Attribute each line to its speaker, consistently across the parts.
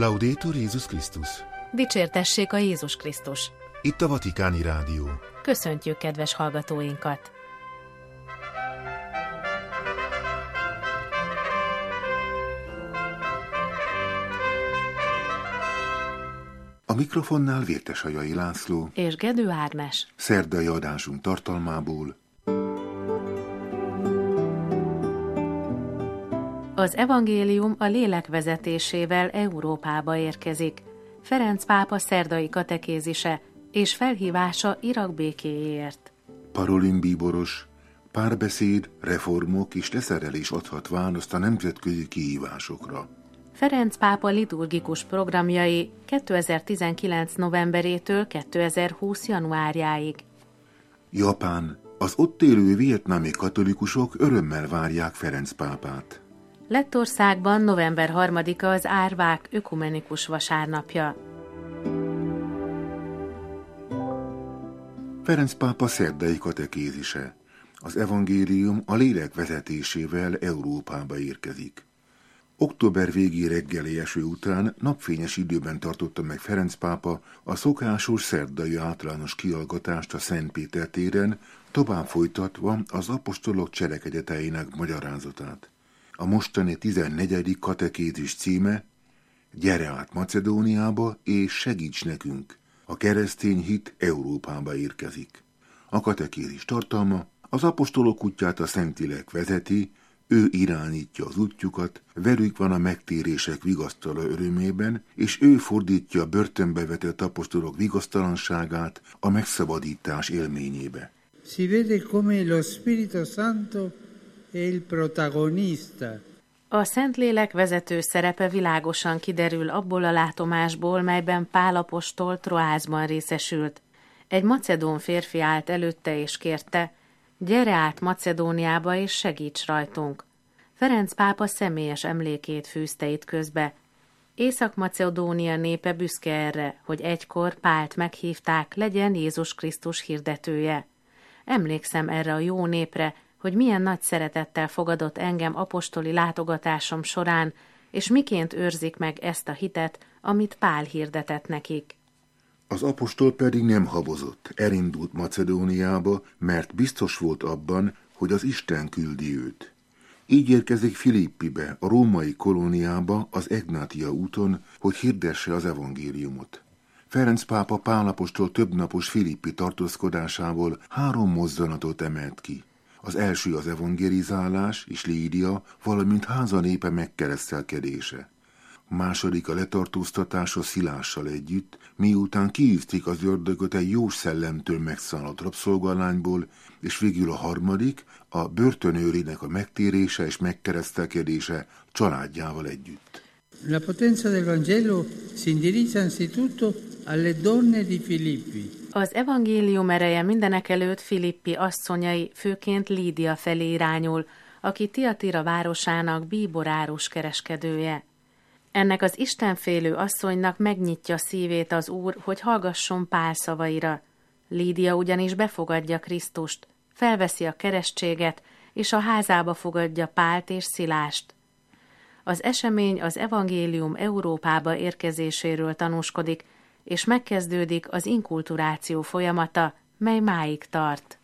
Speaker 1: Laudetur Jézus Krisztus!
Speaker 2: Dicsértessék a Jézus Krisztus!
Speaker 1: Itt a Vatikáni Rádió.
Speaker 2: Köszöntjük kedves hallgatóinkat!
Speaker 1: A mikrofonnál Vértesajai László
Speaker 2: és Gedő Ágnes.
Speaker 1: Szerdai adásunk tartalmából.
Speaker 2: Az evangélium a lélek vezetésével Európába érkezik. Ferenc pápa szerdai katekézise és felhívása Irak békéjéért.
Speaker 1: Parolin bíboros, párbeszéd, reformok és leszerelés adhat választ a nemzetközi kihívásokra.
Speaker 2: Ferenc pápa liturgikus programjai 2019. novemberétől 2020. januárjáig.
Speaker 1: Japán. Az ott élő vietnámi katolikusok örömmel várják Ferenc pápát.
Speaker 2: Lettországban november 3-a az árvák ökumenikus vasárnapja.
Speaker 1: Ferenc pápa szerdai katekézise. Az evangélium a lélek vezetésével Európába érkezik. Október végi reggeli eső után napfényes időben tartotta meg Ferenc pápa a szokásos szerdai általános kihallgatást a Szent Péter téren, tovább folytatva az apostolok cselekedeteinek magyarázatát. A mostani 14. katekézis címe: Gyere át Macedóniába és segíts nekünk! A keresztény hit Európába érkezik. A katekézis tartalma: az apostolok útját a Szentlélek vezeti, ő irányítja az útjukat, velük van a megtérések vigasztala örömében, és ő fordítja a börtönbe vetett apostolok vigasztalanságát a megszabadítás élményébe.
Speaker 3: Si vede come lo Spirito Santo è il protagonista.
Speaker 2: A Szentlélek vezető szerepe világosan kiderül abból a látomásból, melyben Pál apostol Troázban részesült. Egy macedón férfi állt előtte és kérte: gyere át Macedóniába és segíts rajtunk. Ferenc pápa személyes emlékét fűzte itt közbe. Észak-Macedónia népe büszke erre, hogy egykor Pált meghívták, legyen Jézus Krisztus hirdetője. Emlékszem erre a jó népre, hogy milyen nagy szeretettel fogadott engem apostoli látogatásom során, és miként őrzik meg ezt a hitet, amit Pál hirdetett nekik.
Speaker 1: Az apostol pedig nem habozott, elindult Macedóniába, mert biztos volt abban, hogy az Isten küldi őt. Így érkezik Filippibe, a római kolóniába, az Egnátia úton, hogy hirdesse az evangéliumot. Ferenc pápa Pál apostol többnapos filippi tartózkodásából 3 mozzanatot emelt ki. Az első az evangelizálás és Lídia, valamint háza népe megkeresztelkedése. A második a letartóztatás a Szilással együtt, miután kiűzték az ördögöt egy jós szellemtől megszállott rabszolgalányból, és végül a harmadik a börtönőrének a megtérése és megkeresztelkedése családjával együtt.
Speaker 3: La potenza del Vangelo si indirizza anzitutto alle donne di Filippi.
Speaker 2: Az evangélium ereje mindenekelőtt Filippi asszonyai, főként Lídia felé irányul, aki Tiatira városának bíborárus kereskedője. Ennek az istenfélő asszonynak megnyitja szívét az Úr, hogy hallgasson Pál szavaira. Lídia ugyanis befogadja Krisztust, felveszi a keresztséget, és a házába fogadja Pált és Szilást. Az esemény az evangélium Európába érkezéséről tanúskodik, és megkezdődik az inkulturáció folyamata, mely máig tart.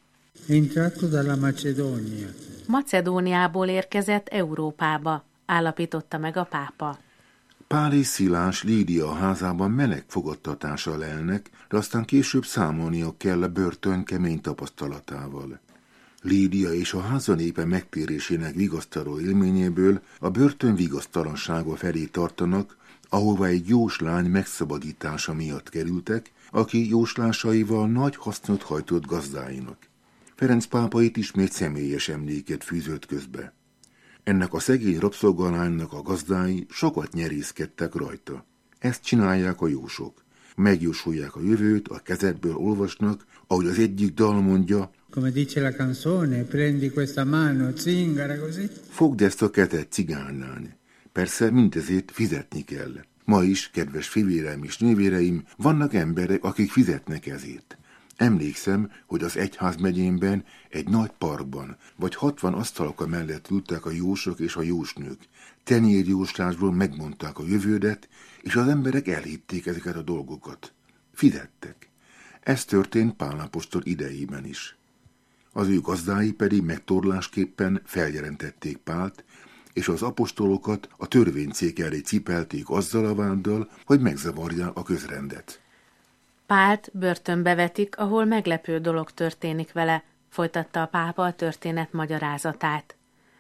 Speaker 2: Macedóniából érkezett Európába, állapította meg a pápa.
Speaker 1: Pál és Szilás Lídia házában meleg fogadtatással lelnek, de aztán később számolniuk kell a börtön kemény tapasztalatával. Lídia és a házanépe megtérésének vigasztaló élményéből a börtön vigasztalansága felé tartanak, ahova egy jóslány megszabadítása miatt kerültek, aki jóslásaival nagy hasznot hajtott gazdáinak. Ferenc pápa itt ismét személyes emléket fűzött közbe. Ennek a szegény rabszolgalánynak a gazdái sokat nyerészkedtek rajta. Ezt csinálják a jósok. Megjósolják a jövőt, a kezedből olvasnak, ahogy az egyik dal mondja:
Speaker 3: Come dice la canzone, prendi questa mano, zingara così.
Speaker 1: Fogd ezt a kezet, cigánylány. Persze mindezért fizetni kell. Ma is, kedves fivéreim és nővéreim, vannak emberek, akik fizetnek ezért. Emlékszem, hogy az egyházmegyémben egy nagy parkban, vagy 60 asztalok mellett ültek a jósok és a jósnők. Tenyérjóslásból megmondták a jövődet, és az emberek elhitték ezeket a dolgokat. Fizettek. Ez történt Pál apostol idejében is. Az ő gazdái pedig megtorlásképpen feljelentették Pált, és az apostolokat a törvényszék elé cipelték azzal a váddal, hogy megzavarja a közrendet.
Speaker 2: Pált börtönbe vetik, ahol meglepő dolog történik vele, folytatta a pápa a történet magyarázatát.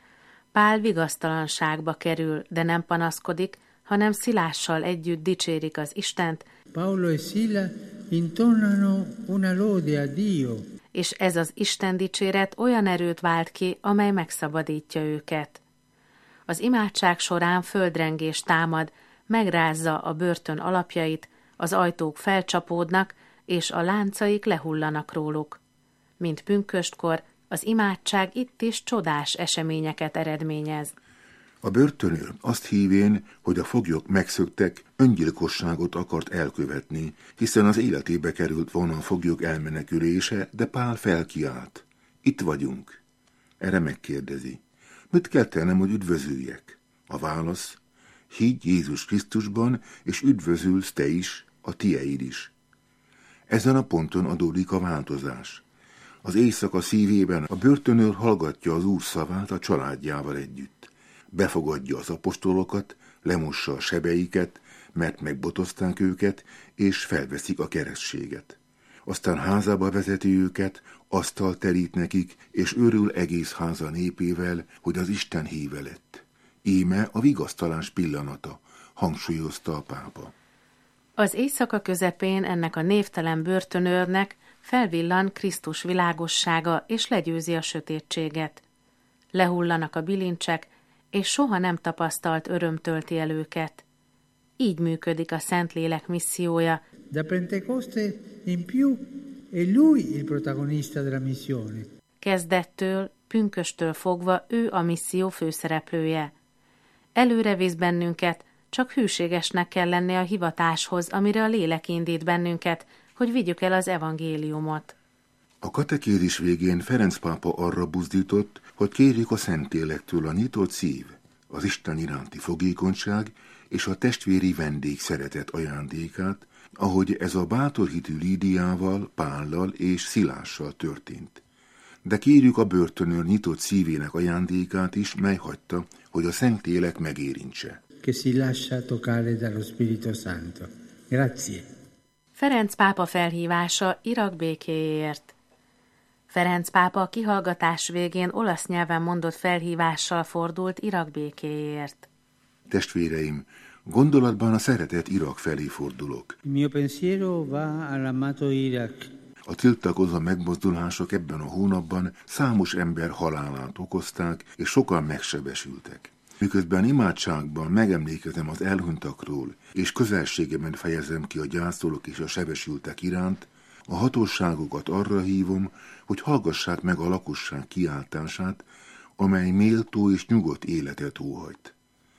Speaker 2: Pál vigasztalanságba kerül, de nem panaszkodik, hanem Szilással együtt dicsérik az Istent,
Speaker 3: Paolo e Sila intonano una lode a Dio.
Speaker 2: És ez az Isten dicséret olyan erőt vált ki, amely megszabadítja őket. Az imádság során földrengés támad, megrázza a börtön alapjait, az ajtók felcsapódnak, és a láncaik lehullanak róluk. Mint pünköstkor, az imádság itt is csodás eseményeket eredményez.
Speaker 1: A börtönőr azt hívén, hogy a foglyok megszöktek, öngyilkosságot akart elkövetni, hiszen az életébe került volna a foglyok elmenekülése, de Pál felkiált. Itt vagyunk. Erre megkérdezi. Mit kell tennem, hogy üdvözüljek? A válasz: higgy Jézus Krisztusban, és üdvözülsz te is, a tieid is. Ezen a ponton adódik a változás. Az éjszaka szívében a börtönőr hallgatja az Úr szavát a családjával együtt. Befogadja az apostolokat, lemossa a sebeiket, mert megbotozták őket, és felveszik a keresztséget. Aztán házába vezeti őket, asztalt terít nekik, és örül egész háza népével, hogy az Isten híve lett. Íme a vigasztalás pillanata, hangsúlyozta a pápa.
Speaker 2: Az éjszaka közepén ennek a névtelen börtönőrnek felvillan Krisztus világossága, és legyőzi a sötétséget. Lehullanak a bilincsek, és soha nem tapasztalt öröm tölti el őket. Így működik a Szentlélek missziója.
Speaker 3: Da Pentecoste in più è lui il protagonista della missione.
Speaker 2: Kezdettől, pünkösttől fogva ő a misszió főszereplője. Előre visz bennünket, csak hűségesnek kell lenni a hivatáshoz, amire a lélek indít bennünket, hogy vigyük el az evangéliumot.
Speaker 1: A katekézis végén Ferenc pápa arra buzdított, hogy kérjük a Szentlélektől a nyitott szív, az Isten iránti fogékonyság és a testvéri vendég szeretet ajándékát, ahogy ez a bátorhitű Lídiával, Pállal és Szilással történt. De kérjük a börtönőr nyitott szívének ajándékát is, mely hagyta, hogy a Szentlélek megérintse.
Speaker 3: Che si lascia toccare dallo Spirito Santo. Grazie.
Speaker 2: Ferenc pápa felhívása Irak békéjéért. Ferenc pápa a kihallgatás végén olasz nyelven mondott felhívással fordult Irak békéjéért.
Speaker 1: Testvéreim, gondolatban a szeretett Irak felé fordulok.
Speaker 3: Il mio pensiero va all'amato Iraq.
Speaker 1: A tiltakozó megmozdulások ebben a hónapban számos ember halálát okozták, és sokan megsebesültek. Miközben imádságban megemlékezem az elhunytakról, és közelségében fejezem ki a gyászolók és a sebesültek iránt, a hatóságokat arra hívom, hogy hallgassák meg a lakosság kiáltását, amely méltó és nyugodt életet óhajt.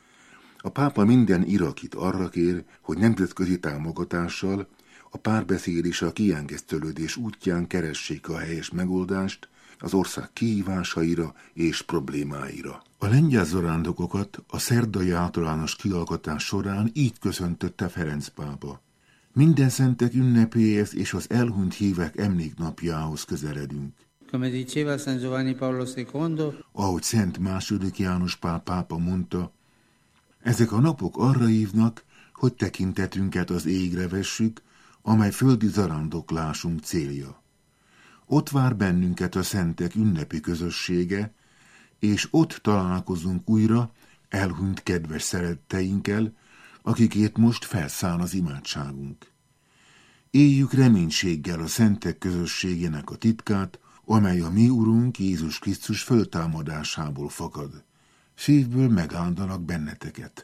Speaker 1: A pápa minden irakit arra kér, hogy nemzetközi támogatással a párbeszéd és a kiengesztelődés útján keressék a helyes megoldást az ország kihívásaira és problémáira. A lengyel zarándokokat a szerdai általános kihallgatás során így köszöntötte Ferenc pápa. Minden szentek ünnepéhez és az elhunyt hívek emléknapjához közeledünk.
Speaker 3: Come diceva San Giovanni Paolo II,
Speaker 1: ahogy Szent II. János Pál pápa mondta, ezek a napok arra hívnak, hogy tekintetünket az égre vessük, amely földi zarándoklásunk célja. Ott vár bennünket a szentek ünnepi közössége, és ott találkozunk újra elhunyt kedves szeretteinkkel, akikért most felszáll az imádságunk. Éljük reménységgel a szentek közösségének a titkát, amely a mi Urunk Jézus Krisztus föltámadásából fakad. Szívből megáldanak benneteket.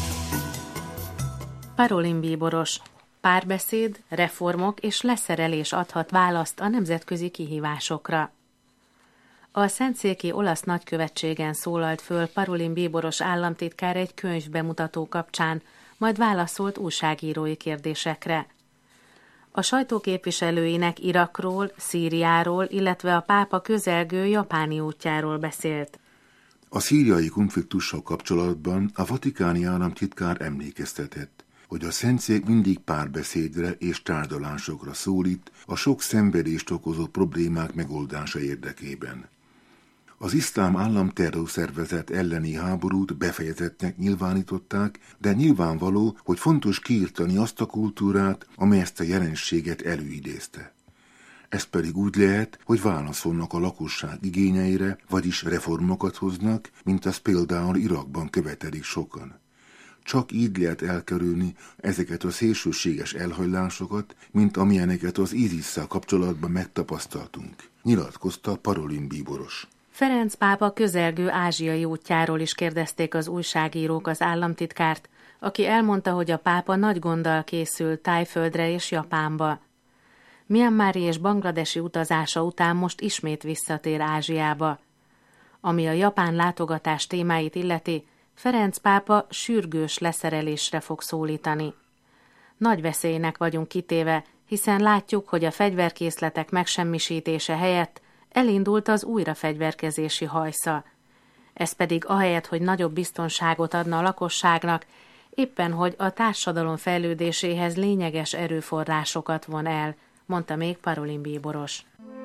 Speaker 2: Parolin bíboros. Párbeszéd, reformok és leszerelés adhat választ a nemzetközi kihívásokra. A szentszéki olasz nagykövetségen szólalt föl Parolin bíboros államtitkár egy könyv bemutató kapcsán, majd válaszolt újságírói kérdésekre. A sajtóképviselőinek Irakról, Szíriáról, illetve a pápa közelgő japáni útjáról beszélt.
Speaker 1: A szíriai konfliktussal kapcsolatban a vatikáni államtitkár emlékeztetett, hogy a Szentszék mindig párbeszédre és tárgyalásokra szólít a sok szenvedést okozó problémák megoldása érdekében. Az iszlám állam terrorszervezet elleni háborút befejezettnek nyilvánították, de nyilvánvaló, hogy fontos kiirtani azt a kultúrát, amely ezt a jelenséget előidézte. Ez pedig úgy lehet, hogy válaszolnak a lakosság igényeire, vagyis reformokat hoznak, mint az például Irakban követelik sokan. Csak így lehet elkerülni ezeket a szélsőséges elhajlásokat, mint amilyeneket az ISIS-szel kapcsolatban megtapasztaltunk, nyilatkozta Parolin bíboros.
Speaker 2: Ferenc pápa közelgő ázsiai útjáról is kérdezték az újságírók az államtitkárt, aki elmondta, hogy a pápa nagy gonddal készül Thaiföldre és Japánba. Myanmari és bangladesi utazása után most ismét visszatér Ázsiába. Ami a japán látogatás témáit illeti, Ferenc pápa sürgős leszerelésre fog szólítani. Nagy veszélynek vagyunk kitéve, hiszen látjuk, hogy a fegyverkészletek megsemmisítése helyett elindult az újrafegyverkezési hajsza. Ez pedig ahelyett, hogy nagyobb biztonságot adna a lakosságnak, éppen hogy a társadalom fejlődéséhez lényeges erőforrásokat von el, mondta még Parolin bíboros.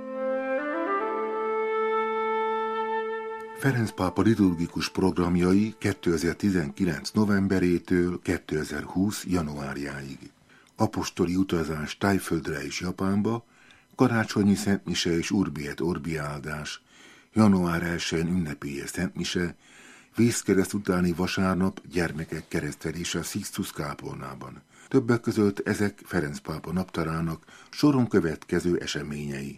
Speaker 1: Ferenc pápa liturgikus programjai 2019. novemberétől 2020. januárjáig. Apostoli utazás Thaiföldre és Japánba, karácsonyi szentmise és Urbi et Orbi áldás, január 1-én ünnepélyes szentmise, vészkereszt utáni vasárnap gyermekek keresztelése a Sixtus kápolnában. Többek között ezek Ferenc pápa naptárának soron következő eseményei.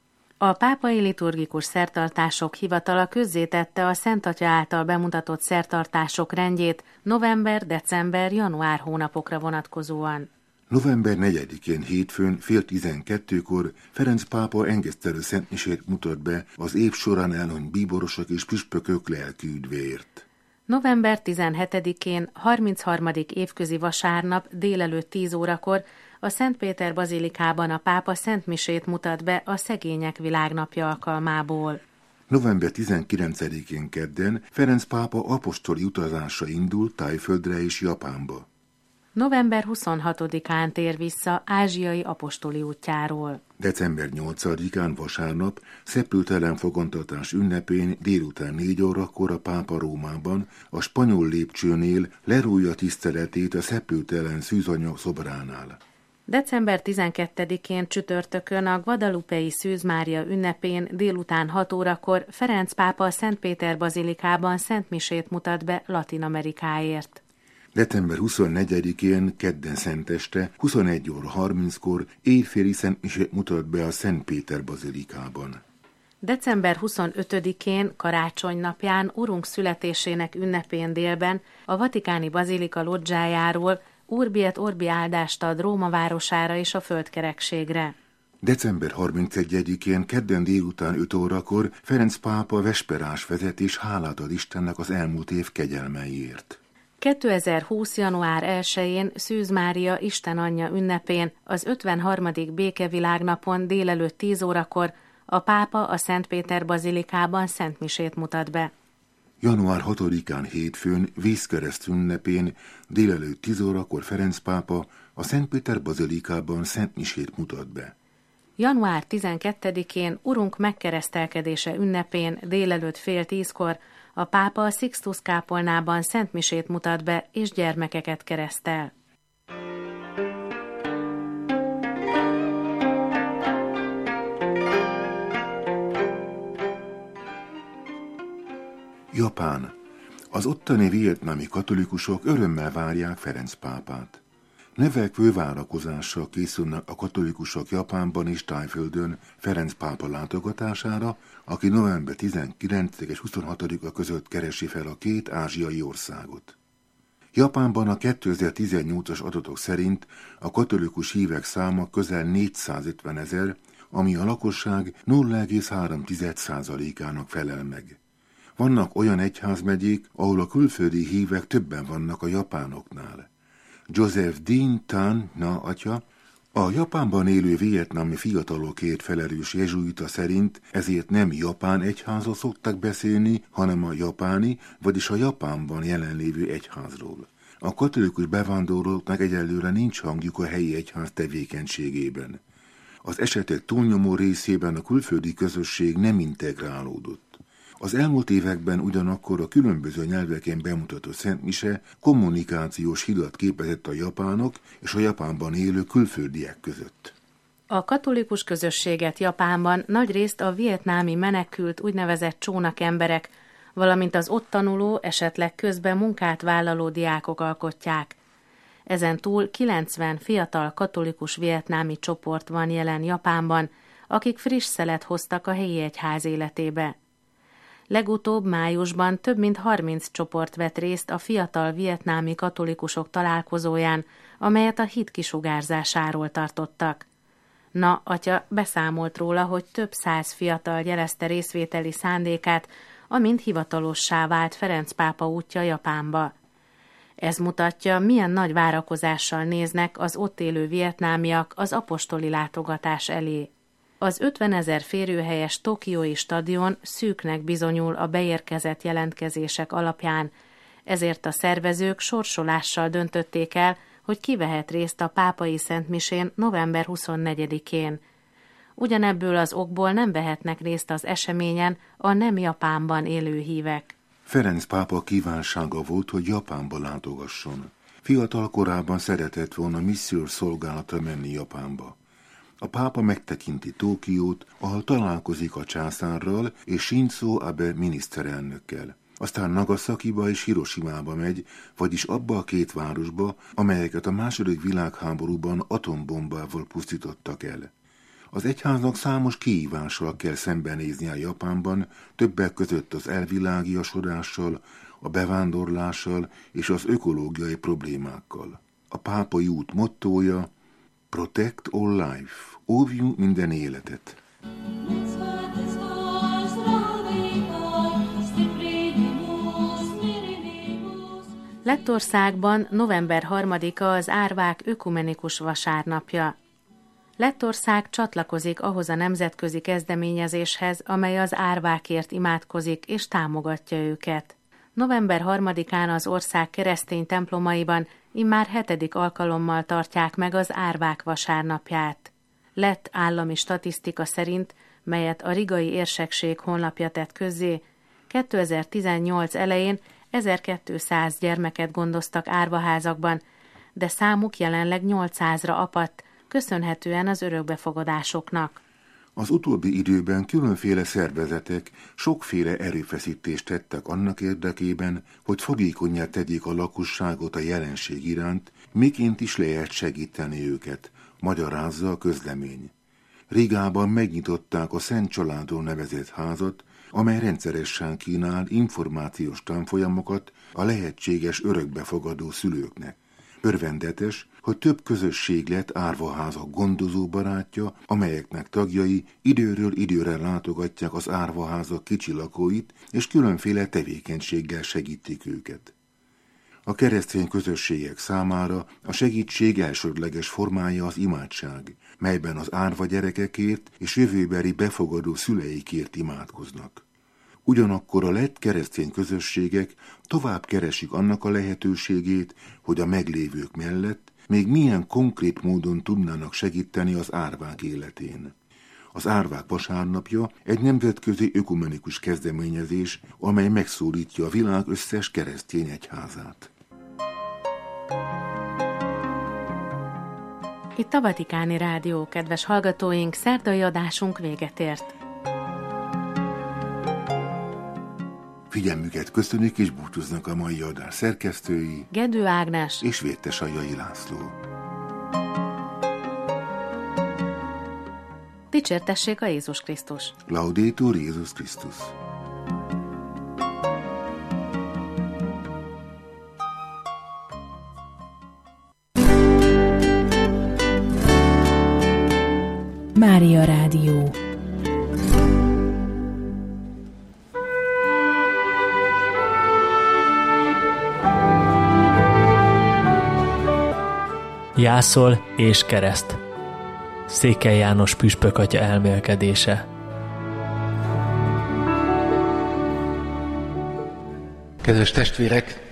Speaker 2: A pápai liturgikus szertartások hivatala közzétette a Szent Atya által bemutatott szertartások rendjét november, december, január hónapokra vonatkozóan.
Speaker 1: November 4-én hétfőn fél 12-kor Ferenc pápa engesztelő szentmisét mutat be az év során elhunyt bíborosok és püspökök lelki üdvéért.
Speaker 2: November 17-én 33. évközi vasárnap délelőtt 10 órakor a Szent Péter bazilikában a pápa szentmisét mutat be a Szegények Világnapja alkalmából.
Speaker 1: November 19-én kedden Ferenc pápa apostoli utazása indul Thaiföldre és Japánba.
Speaker 2: November 26-án tér vissza ázsiai apostoli útjáról.
Speaker 1: December 8-án vasárnap szepültelen fogantatás ünnepén délután 4 órakor a pápa Rómában a spanyol lépcsőnél lerújja tiszteletét a szepültelen szűzanya szobránál.
Speaker 2: December 12-én csütörtökön a Guadalupei Szűz Mária ünnepén délután 6 órakor Ferenc pápa a Szent Péter bazilikában szentmisét mutat be Latin Amerikáért.
Speaker 1: December 24-én kedden szenteste 21 óra 30-kor éjféli szentmisét mutat be a Szent Péter bazilikában.
Speaker 2: December 25-én karácsony napján Urunk születésének ünnepén délben a Vatikáni bazilika lodzsájáról Urbi et Orbi áldást ad Róma városára és a földkerekségre.
Speaker 1: December 31-én kedden délután 5 órakor Ferenc pápa vesperás vezet és hálát ad Istennek az elmúlt év kegyelmeiért.
Speaker 2: 2020. január 1-én Szűz Mária Isten anyja ünnepén, az 53. békevilágnapon délelőtt 10 órakor a pápa a Szent Péter bazilikában szentmisét mutat be.
Speaker 1: Január 6-án hétfőn vészkereszt ünnepén délelőtt 10 órakor Ferenc pápa a Szent Péter bazilikában szentmisét mutat be.
Speaker 2: Január 12-én Urunk megkeresztelkedése ünnepén délelőtt fél 10-kor a pápa a Sixtus kápolnában szentmisét mutat be és gyermekeket keresztel.
Speaker 1: Japán. Az ottani vietnámi katolikusok örömmel várják Ferenc pápát. Növekvő várakozással készülnek a katolikusok Japánban és Thaiföldön Ferenc pápa látogatására, aki november 19 és 26-a között keresi fel a két ázsiai országot. Japánban a 2018-as adatok szerint a katolikus hívek száma közel 450 000, ami a lakosság 0,3%-ának felel meg. Vannak olyan egyházmegyék, ahol a külföldi hívek többen vannak a japánoknál. Joseph Dean Tan Na atya, A Japánban élő vietnámi fiatalokért felelős jezsuita szerint ezért nem japán egyházról szoktak beszélni, hanem a japáni, vagyis a Japánban jelenlévő egyházról. A katolikus bevándorlóknak egyelőre nincs hangjuk a helyi egyház tevékenységében. Az esetek túlnyomó részében a külföldi közösség nem integrálódott. Az elmúlt években ugyanakkor a különböző nyelveken bemutatott szentmise kommunikációs hidat képezett a japánok és a Japánban élő külföldiek között.
Speaker 2: A katolikus közösséget Japánban nagyrészt a vietnámi menekült úgynevezett csónakemberek, valamint az ott tanuló, esetleg közben munkát vállaló diákok alkotják. Ezen túl 90 fiatal katolikus vietnámi csoport van jelen Japánban, akik friss szelet hoztak a helyi egyház életébe. Legutóbb májusban több mint 30 csoport vett részt a fiatal vietnámi katolikusok találkozóján, amelyet a hit kisugárzásáról tartottak. Na, atya beszámolt róla, hogy több 100 fiatal jelezte részvételi szándékát, amint hivatalossá vált Ferenc pápa útja Japánba. Ez mutatja, milyen nagy várakozással néznek az ott élő vietnámiak az apostoli látogatás elé. Az 50 000 férőhelyes tokiói stadion szűknek bizonyul a beérkezett jelentkezések alapján, ezért a szervezők sorsolással döntötték el, hogy ki vehet részt a pápai szentmisén november 24-én. Ugyanebből az okból nem vehetnek részt az eseményen a nem Japánban élő hívek.
Speaker 1: Ferenc pápa kívánsága volt, hogy Japánba látogasson. Fiatal korában szeretett volna missziós szolgálatra menni Japánba. A pápa megtekinti Tokiót, ahol találkozik a császárral és Shinzo Abe miniszterelnökkel. Aztán Nagasakiba és Hiroshimába megy, vagyis abba a két városba, amelyeket a II. Világháborúban atombombával pusztítottak el. Az egyháznak számos kihívással kell szembenéznie Japánban, többek között az elvilágiasodással, a bevándorlással és az ökológiai problémákkal. A pápai út mottója Protect all life, óvjunk minden életet.
Speaker 2: Lettországban november 3-a az árvák ökumenikus vasárnapja. Lettország csatlakozik ahhoz a nemzetközi kezdeményezéshez, amely az árvákért imádkozik és támogatja őket. November 3-án az ország keresztény templomaiban immár 7. alkalommal tartják meg az árvák vasárnapját. Lett állami statisztika szerint, melyet a rigai érsekség honlapja tett közzé, 2018 elején 1200 gyermeket gondoztak árvaházakban, de számuk jelenleg 800-ra apadt, köszönhetően az örökbefogadásoknak.
Speaker 1: Az utóbbi időben különféle szervezetek sokféle erőfeszítést tettek annak érdekében, hogy fogékonnyá tegyék a lakosságot a jelenség iránt, miként is lehet segíteni őket, magyarázza a közlemény. Rigában megnyitották a Szent Családról nevezett házat, amely rendszeresen kínál információs tanfolyamokat a lehetséges örökbefogadó szülőknek. Örvendetes, hogy több közösség lett árvaházak gondozó barátja, amelyeknek tagjai időről időre látogatják az árvaházak kicsi lakóit, és különféle tevékenységgel segítik őket. A keresztény közösségek számára a segítség elsődleges formája az imádság, melyben az árva gyerekekért és jövőbeli befogadó szüleikért imádkoznak. Ugyanakkor a lett keresztény közösségek tovább keresik annak a lehetőségét, hogy a meglévők mellett még milyen konkrét módon tudnának segíteni az árvák életén. Az árvák vasárnapja egy nemzetközi ökumenikus kezdeményezés, amely megszólítja a világ összes keresztény egyházát.
Speaker 2: Itt a Vatikáni Rádió, kedves hallgatóink, szerdai adásunk véget ért.
Speaker 1: Figyelmüket köszönjük és búcsúznak a mai adás szerkesztői
Speaker 2: Gedő Ágnes
Speaker 1: és Vétesajai László.
Speaker 2: Dicsértessék a Jézus Krisztus!
Speaker 1: Laudetur Jézus Krisztus!
Speaker 4: Mária Rádió. Jászol és kereszt.
Speaker 5: Székely János püspök atya elmélkedése.
Speaker 6: Kedves testvérek,